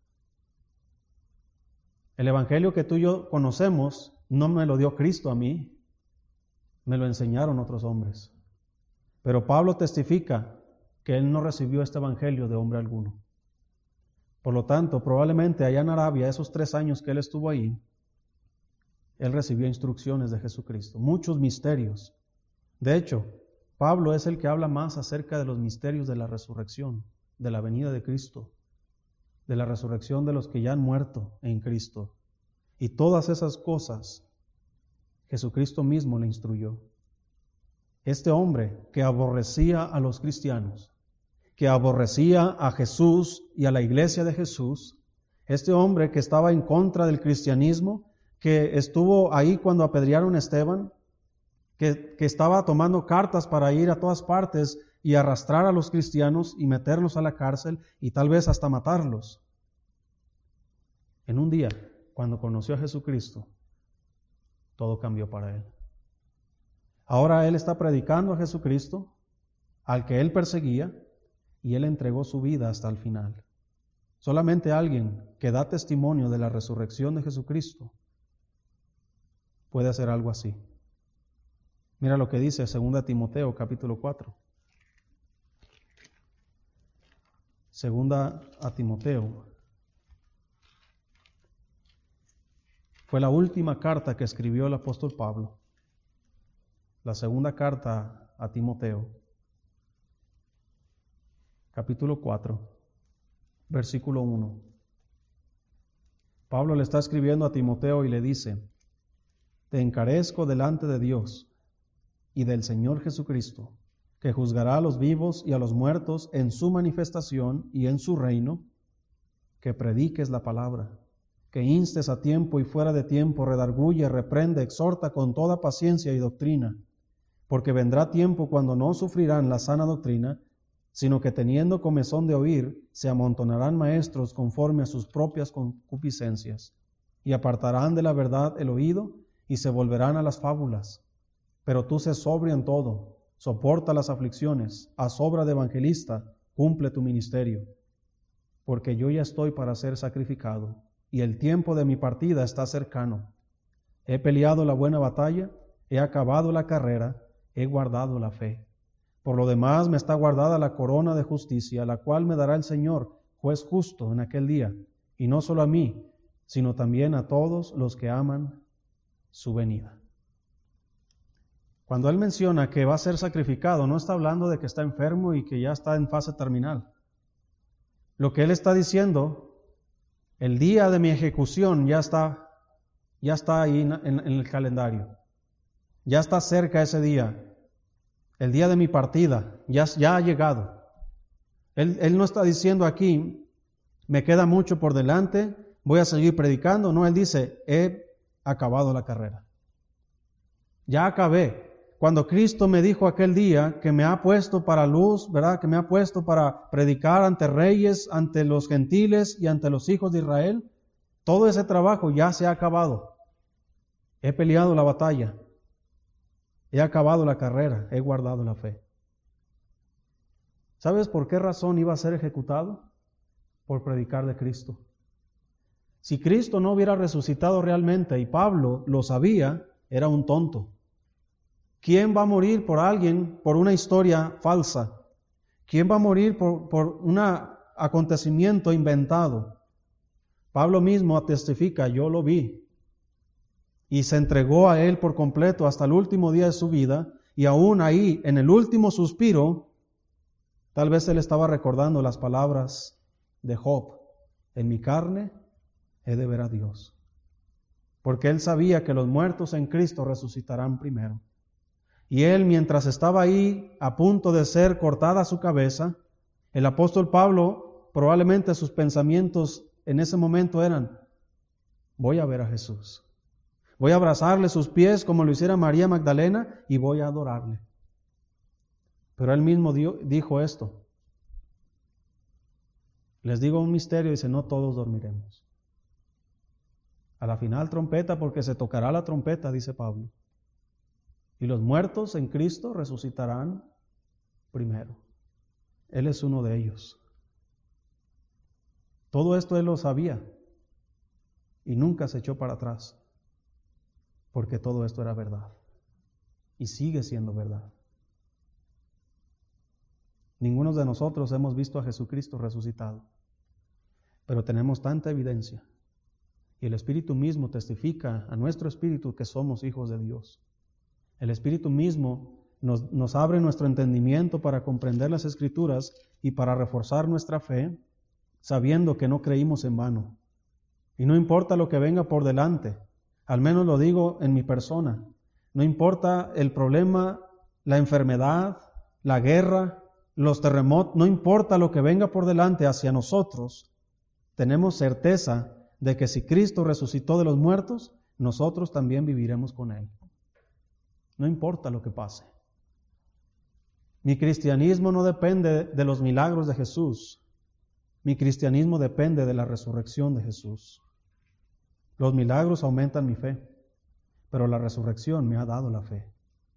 El evangelio que tú y yo conocemos no me lo dio Cristo a mí, me lo enseñaron otros hombres. Pero Pablo testifica que él no recibió este evangelio de hombre alguno. Por lo tanto, probablemente allá en Arabia, esos tres años que él estuvo ahí, él recibió instrucciones de Jesucristo, muchos misterios. De hecho, Pablo es el que habla más acerca de los misterios de la resurrección, de la venida de Cristo, de la resurrección de los que ya han muerto en Cristo. Y todas esas cosas, Jesucristo mismo le instruyó. Este hombre que aborrecía a los cristianos, que aborrecía a Jesús y a la iglesia de Jesús, este hombre que estaba en contra del cristianismo, que estuvo ahí cuando apedrearon a Esteban, que, que estaba tomando cartas para ir a todas partes y arrastrar a los cristianos y meterlos a la cárcel y tal vez hasta matarlos. En un día, cuando conoció a Jesucristo, todo cambió para él. Ahora él está predicando a Jesucristo, al que él perseguía, y él entregó su vida hasta el final. Solamente alguien que da testimonio de la resurrección de Jesucristo puede hacer algo así. Mira lo que dice segunda Timoteo capítulo cuatro. Segunda a Timoteo. Fue la última carta que escribió el apóstol Pablo. La segunda carta a Timoteo. Capítulo cuatro, versículo uno. Pablo le está escribiendo a Timoteo y le dice, te encarezco delante de Dios y del Señor Jesucristo, que juzgará a los vivos y a los muertos en su manifestación y en su reino, que prediques la palabra, que instes a tiempo y fuera de tiempo, redarguye, reprende, exhorta con toda paciencia y doctrina, porque vendrá tiempo cuando no sufrirán la sana doctrina, sino que teniendo comezón de oír, se amontonarán maestros conforme a sus propias concupiscencias, y apartarán de la verdad el oído, y se volverán a las fábulas. Pero tú sé sobrio en todo, soporta las aflicciones, haz obra de evangelista, cumple tu ministerio. Porque yo ya estoy para ser sacrificado, y el tiempo de mi partida está cercano. He peleado la buena batalla, he acabado la carrera, he guardado la fe. Por lo demás me está guardada la corona de justicia, la cual me dará el Señor, juez justo, en aquel día, y no solo a mí, sino también a todos los que aman su venida. Cuando él menciona que va a ser sacrificado, no está hablando de que está enfermo y que ya está en fase terminal. Lo que él está diciendo, el día de mi ejecución ya está, ya está ahí en, en, en el calendario. Ya está cerca ese día. El día de mi partida ya, ya ha llegado. Él, él no está diciendo aquí, me queda mucho por delante, voy a seguir predicando. No, él dice, he acabado la carrera. Ya acabé. Cuando Cristo me dijo aquel día que me ha puesto para luz, ¿verdad? Que me ha puesto para predicar ante reyes, ante los gentiles y ante los hijos de Israel, todo ese trabajo ya se ha acabado. He peleado la batalla. he acabado la carrera, he guardado la fe. ¿Sabes por qué razón iba a ser ejecutado? Por predicar de Cristo. Si Cristo no hubiera resucitado realmente, y Pablo lo sabía, era un tonto. ¿Quién va a morir por alguien, por una historia falsa? ¿Quién va a morir por, por un acontecimiento inventado? Pablo mismo testifica, yo lo vi. Y se entregó a él por completo hasta el último día de su vida, y aún ahí, en el último suspiro, tal vez él estaba recordando las palabras de Job, en mi carne he de ver a Dios. Porque él sabía que los muertos en Cristo resucitarán primero. Y él, mientras estaba ahí, a punto de ser cortada su cabeza, el apóstol Pablo, probablemente sus pensamientos en ese momento eran, voy a ver a Jesús. Voy a abrazarle sus pies como lo hiciera María Magdalena y voy a adorarle. Pero él mismo dio, dijo esto. Les digo un misterio, dice, no todos dormiremos. A la final trompeta, porque se tocará la trompeta, dice Pablo. Y los muertos en Cristo resucitarán primero. Él es uno de ellos. Todo esto él lo sabía y nunca se echó para atrás, porque todo esto era verdad y sigue siendo verdad. Ninguno de nosotros hemos visto a Jesucristo resucitado, pero tenemos tanta evidencia y el Espíritu mismo testifica a nuestro espíritu que somos hijos de Dios. El Espíritu mismo nos, nos abre nuestro entendimiento para comprender las Escrituras y para reforzar nuestra fe, sabiendo que no creímos en vano. Y no importa lo que venga por delante, al menos lo digo en mi persona, no importa el problema, la enfermedad, la guerra, los terremotos, no importa lo que venga por delante hacia nosotros, tenemos certeza de que si Cristo resucitó de los muertos, nosotros también viviremos con Él. No importa lo que pase. Mi cristianismo no depende de los milagros de Jesús. Mi cristianismo depende de la resurrección de Jesús. Los milagros aumentan mi fe, pero la resurrección me ha dado la fe.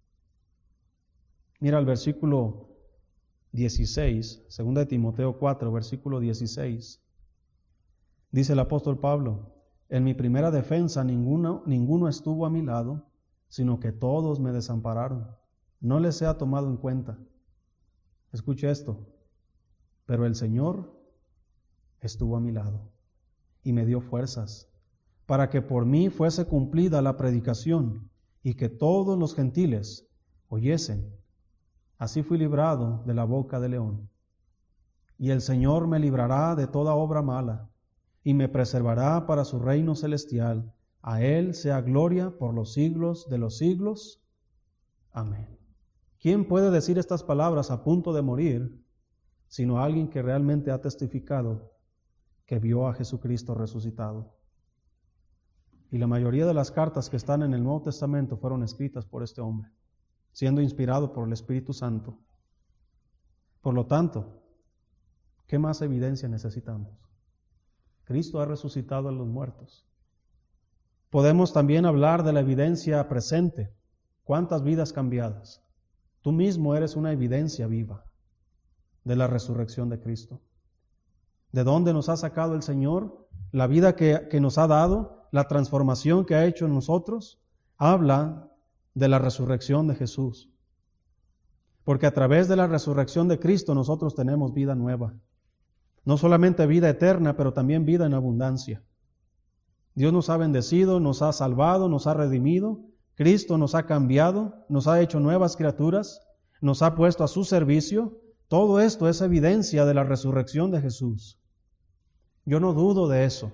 Mira el versículo dieciséis, segunda de Timoteo cuatro, versículo dieciséis. Dice el apóstol Pablo, en mi primera defensa ninguno, ninguno estuvo a mi lado, sino que todos me desampararon. No les he tomado en cuenta. Escuche esto. Pero el Señor estuvo a mi lado y me dio fuerzas para que por mí fuese cumplida la predicación y que todos los gentiles oyesen. Así fui librado de la boca del león. Y el Señor me librará de toda obra mala y me preservará para su reino celestial. A Él sea gloria por los siglos de los siglos. Amén. ¿Quién puede decir estas palabras a punto de morir, sino alguien que realmente ha testificado que vio a Jesucristo resucitado? Y la mayoría de las cartas que están en el Nuevo Testamento fueron escritas por este hombre, siendo inspirado por el Espíritu Santo. Por lo tanto, ¿qué más evidencia necesitamos? Cristo ha resucitado a los muertos. Podemos también hablar de la evidencia presente. ¿Cuántas vidas cambiadas? Tú mismo eres una evidencia viva de la resurrección de Cristo. ¿De dónde nos ha sacado el Señor? La vida que, que nos ha dado, la transformación que ha hecho en nosotros, habla de la resurrección de Jesús. Porque a través de la resurrección de Cristo nosotros tenemos vida nueva. No solamente vida eterna, pero también vida en abundancia. Dios nos ha bendecido, nos ha salvado, nos ha redimido. Cristo nos ha cambiado, nos ha hecho nuevas criaturas, nos ha puesto a su servicio. Todo esto es evidencia de la resurrección de Jesús. Yo no dudo de eso.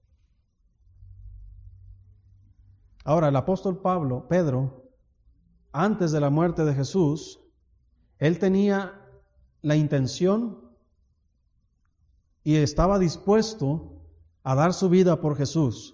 Ahora, el apóstol Pablo, Pedro, antes de la muerte de Jesús, él tenía la intención y estaba dispuesto a dar su vida por Jesús,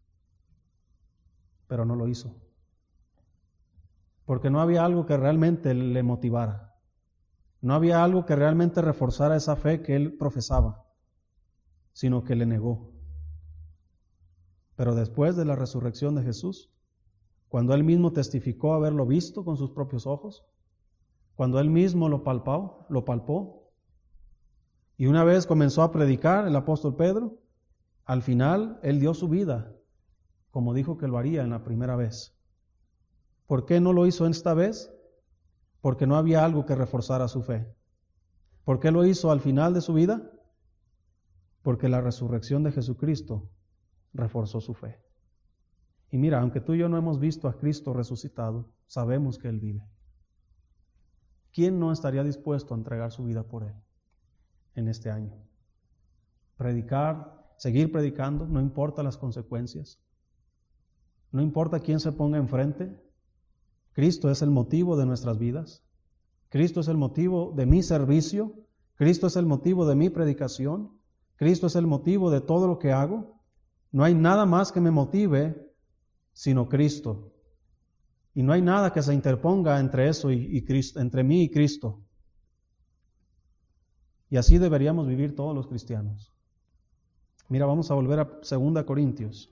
pero no lo hizo, porque no había algo que realmente le motivara, no había algo que realmente reforzara esa fe que él profesaba, sino que le negó. Pero después de la resurrección de Jesús, cuando Él mismo testificó haberlo visto con sus propios ojos, cuando Él mismo lo palpó, lo palpó. Y una vez comenzó a predicar el apóstol Pedro, al final Él dio su vida, como dijo que lo haría en la primera vez. ¿Por qué no lo hizo esta vez? Porque no había algo que reforzara su fe. ¿Por qué lo hizo al final de su vida? Porque la resurrección de Jesucristo reforzó su fe. Y mira, aunque tú y yo no hemos visto a Cristo resucitado, sabemos que Él vive. ¿Quién no estaría dispuesto a entregar su vida por Él en este año? Predicar, seguir predicando, no importa las consecuencias. No importa quién se ponga enfrente. Cristo es el motivo de nuestras vidas. Cristo es el motivo de mi servicio. Cristo es el motivo de mi predicación. Cristo es el motivo de todo lo que hago. No hay nada más que me motive sino Cristo. Y no hay nada que se interponga entre eso y, y Cristo, entre mí y Cristo. Y así deberíamos vivir todos los cristianos. Mira, vamos a volver a Segunda Corintios.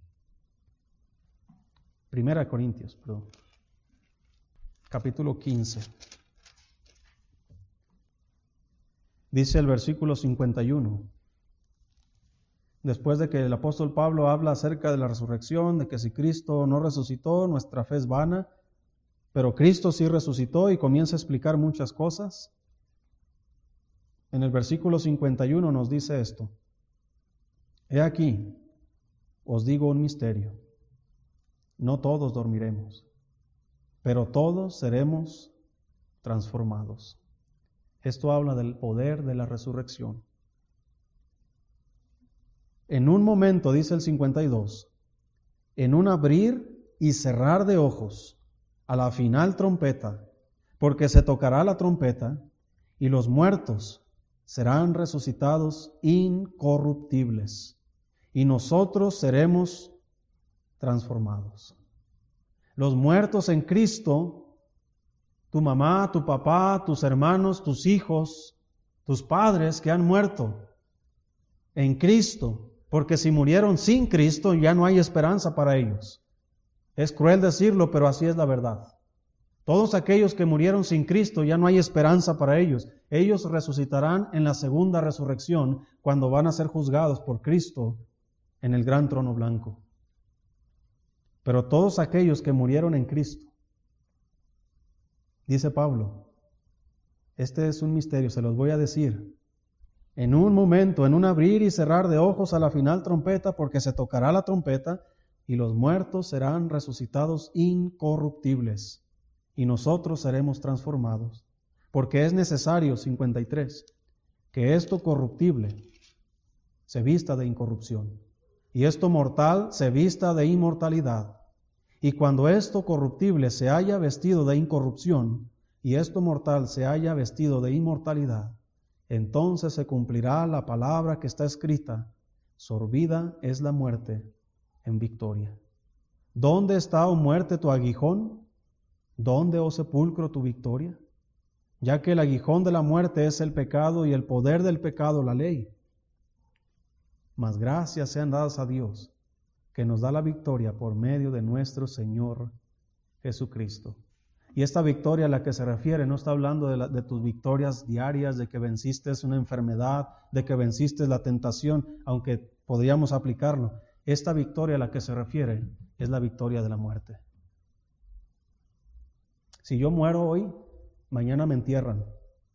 Primera Corintios, perdón. Capítulo quince. Dice el versículo cincuenta y uno. Después de que el apóstol Pablo habla acerca de la resurrección, de que si Cristo no resucitó, nuestra fe es vana, pero Cristo sí resucitó, y comienza a explicar muchas cosas. En el versículo cincuenta y uno nos dice esto: He aquí, os digo un misterio, no todos dormiremos, pero todos seremos transformados. Esto habla del poder de la resurrección. En un momento, dice el cincuenta y dos, en un abrir y cerrar de ojos, a la final trompeta, porque se tocará la trompeta, y los muertos serán resucitados incorruptibles, y nosotros seremos transformados. Los muertos en Cristo, tu mamá, tu papá, tus hermanos, tus hijos, tus padres que han muerto en Cristo, porque si murieron sin Cristo ya no hay esperanza para ellos. Es cruel decirlo, pero así es la verdad. Todos aquellos que murieron sin Cristo ya no hay esperanza para ellos. Ellos resucitarán en la segunda resurrección, cuando van a ser juzgados por Cristo en el gran trono blanco. Pero todos aquellos que murieron en Cristo, dice Pablo, este es un misterio, se los voy a decir. En un momento, en un abrir y cerrar de ojos a la final trompeta, porque se tocará la trompeta, y los muertos serán resucitados incorruptibles, y nosotros seremos transformados. Porque es necesario, cincuenta y tres, que esto corruptible se vista de incorrupción, y esto mortal se vista de inmortalidad. Y cuando esto corruptible se haya vestido de incorrupción, y esto mortal se haya vestido de inmortalidad, entonces se cumplirá la palabra que está escrita: sorbida es la muerte en victoria. ¿Dónde está, oh muerte, tu aguijón? ¿Dónde, oh sepulcro, tu victoria? Ya que el aguijón de la muerte es el pecado, y el poder del pecado la ley. Mas gracias sean dadas a Dios, que nos da la victoria por medio de nuestro Señor Jesucristo. Y esta victoria a la que se refiere no está hablando de, la, de tus victorias diarias, de que venciste una enfermedad, de que venciste la tentación, aunque podríamos aplicarlo. Esta victoria a la que se refiere es la victoria de la muerte. Si yo muero hoy, mañana me entierran.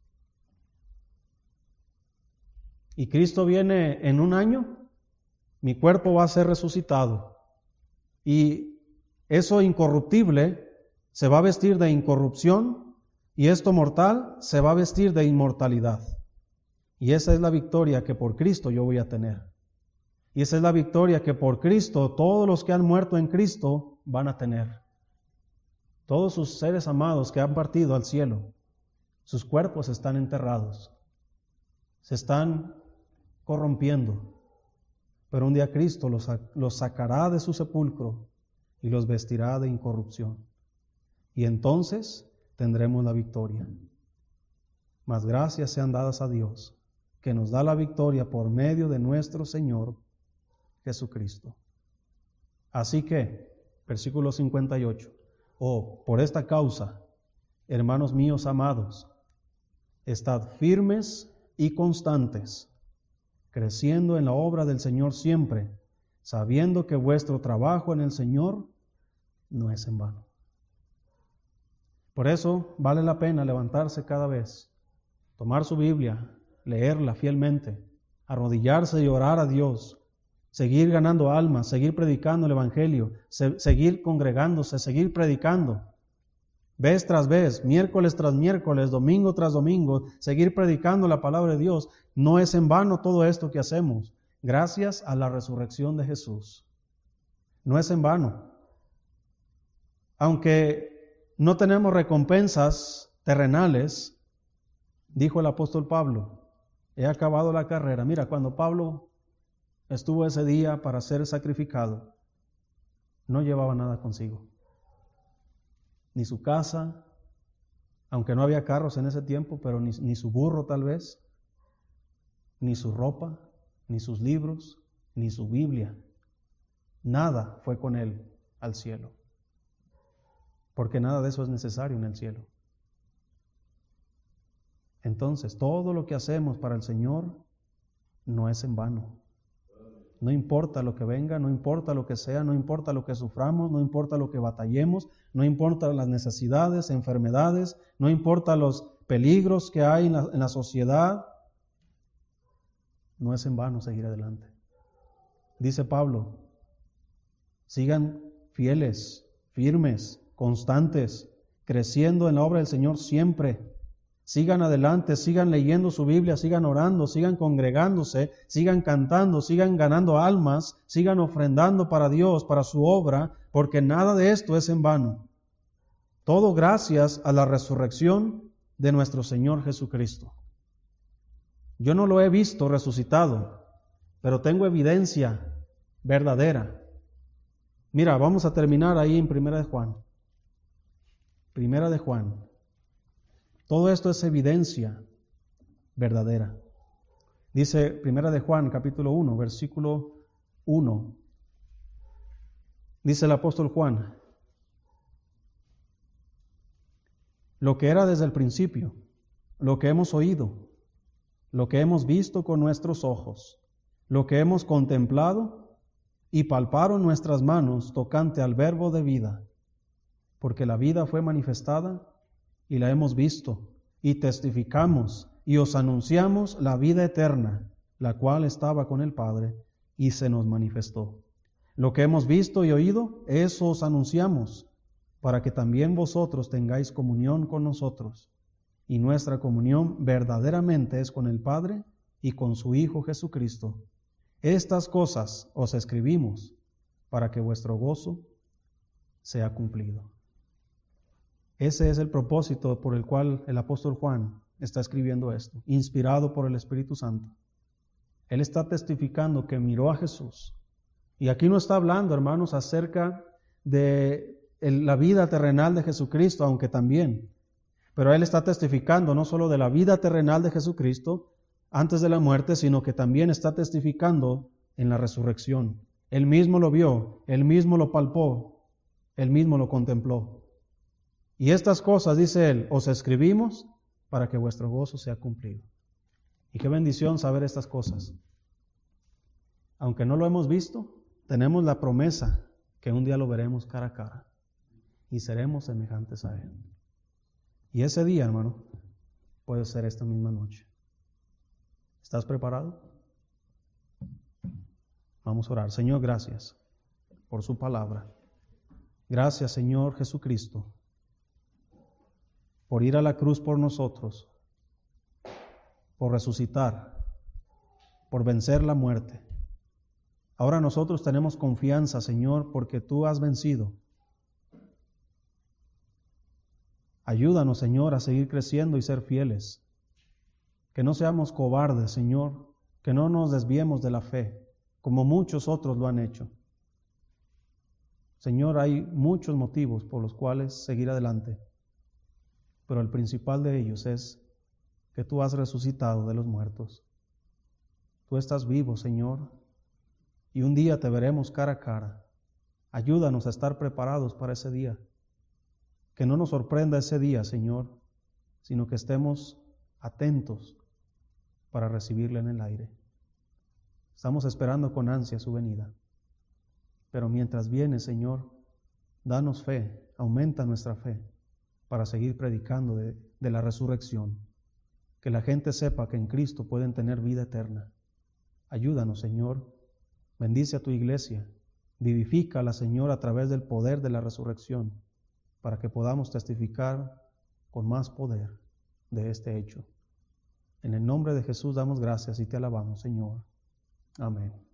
Y Cristo viene en un año, mi cuerpo va a ser resucitado. Y eso incorruptible se va a vestir de incorrupción, y esto mortal se va a vestir de inmortalidad. Y esa es la victoria que por Cristo yo voy a tener. Y esa es la victoria que por Cristo todos los que han muerto en Cristo van a tener. Todos sus seres amados que han partido al cielo, sus cuerpos están enterrados, se están corrompiendo, pero un día Cristo los, los sacará de su sepulcro y los vestirá de incorrupción. Y entonces tendremos la victoria. Mas gracias sean dadas a Dios, que nos da la victoria por medio de nuestro Señor Jesucristo. Así que, Versículo cincuenta y ocho. Oh, por esta causa, hermanos míos amados, estad firmes y constantes, creciendo en la obra del Señor siempre, sabiendo que vuestro trabajo en el Señor no es en vano. Por eso vale la pena levantarse cada vez, tomar su Biblia, leerla fielmente, arrodillarse y orar a Dios, seguir ganando almas, seguir predicando el Evangelio, se, seguir congregándose, seguir predicando, vez tras vez, miércoles tras miércoles, domingo tras domingo, seguir predicando la palabra de Dios. No es en vano todo esto que hacemos, gracias a la resurrección de Jesús. No es en vano. Aunque no tenemos recompensas terrenales, dijo el apóstol Pablo, he acabado la carrera. Mira, cuando Pablo estuvo ese día para ser sacrificado, no llevaba nada consigo. Ni su casa, aunque no había carros en ese tiempo, pero ni, ni su burro tal vez, ni su ropa, ni sus libros, ni su Biblia. Nada fue con él al cielo, porque nada de eso es necesario en el cielo. Entonces, todo lo que hacemos para el Señor no es en vano. No importa lo que venga, no importa lo que sea, no importa lo que suframos, no importa lo que batallemos, no importa las necesidades, enfermedades, no importa los peligros que hay en la, en la sociedad, no es en vano seguir adelante. Dice Pablo, sigan fieles, firmes, constantes, creciendo en la obra del Señor siempre. Sigan adelante, sigan leyendo su Biblia, sigan orando, sigan congregándose, sigan cantando, sigan ganando almas, sigan ofrendando para Dios, para su obra, porque nada de esto es en vano. Todo gracias a la resurrección de nuestro Señor Jesucristo. Yo no lo he visto resucitado, pero tengo evidencia verdadera. Mira, vamos a terminar ahí en Primera de Juan. Primera de Juan. Todo esto es evidencia verdadera. Dice Primera de Juan, capítulo uno, versículo uno. Dice el apóstol Juan, lo que era desde el principio, lo que hemos oído, lo que hemos visto con nuestros ojos, lo que hemos contemplado y palparon nuestras manos tocante al verbo de vida, porque la vida fue manifestada y la hemos visto, y testificamos, y os anunciamos la vida eterna, la cual estaba con el Padre, y se nos manifestó. Lo que hemos visto y oído, eso os anunciamos, para que también vosotros tengáis comunión con nosotros. Y nuestra comunión verdaderamente es con el Padre y con su Hijo Jesucristo. Estas cosas os escribimos, para que vuestro gozo sea cumplido. Ese es el propósito por el cual el apóstol Juan está escribiendo esto, inspirado por el Espíritu Santo. Él está testificando que miró a Jesús. Y aquí no está hablando, hermanos, acerca de el, la vida terrenal de Jesucristo, aunque también. Pero Él está testificando no solo de la vida terrenal de Jesucristo antes de la muerte, sino que también está testificando en la resurrección. Él mismo lo vio, Él mismo lo palpó, Él mismo lo contempló. Y estas cosas, dice Él, os escribimos para que vuestro gozo sea cumplido. Y qué bendición saber estas cosas. Aunque no lo hemos visto, tenemos la promesa que un día lo veremos cara a cara y seremos semejantes a Él. Y ese día, hermano, puede ser esta misma noche. ¿Estás preparado? Vamos a orar. Señor, gracias por su palabra. Gracias, Señor Jesucristo, por ir a la cruz por nosotros, por resucitar, por vencer la muerte. Ahora nosotros tenemos confianza, Señor, porque tú has vencido. Ayúdanos, Señor, a seguir creciendo y ser fieles. Que no seamos cobardes, Señor, que no nos desviemos de la fe, como muchos otros lo han hecho. Señor, hay muchos motivos por los cuales seguir adelante, pero el principal de ellos es que tú has resucitado de los muertos. Tú estás vivo, Señor, y un día te veremos cara a cara. Ayúdanos a estar preparados para ese día. Que no nos sorprenda ese día, Señor, sino que estemos atentos para recibirle en el aire. Estamos esperando con ansia su venida. Pero mientras viene, Señor, danos fe, aumenta nuestra fe para seguir predicando de, de la resurrección. Que la gente sepa que en Cristo pueden tener vida eterna. Ayúdanos, Señor. Bendice a tu iglesia. Vivifícala, Señor, a través del poder de la resurrección, para que podamos testificar con más poder de este hecho. En el nombre de Jesús damos gracias y te alabamos, Señor. Amén.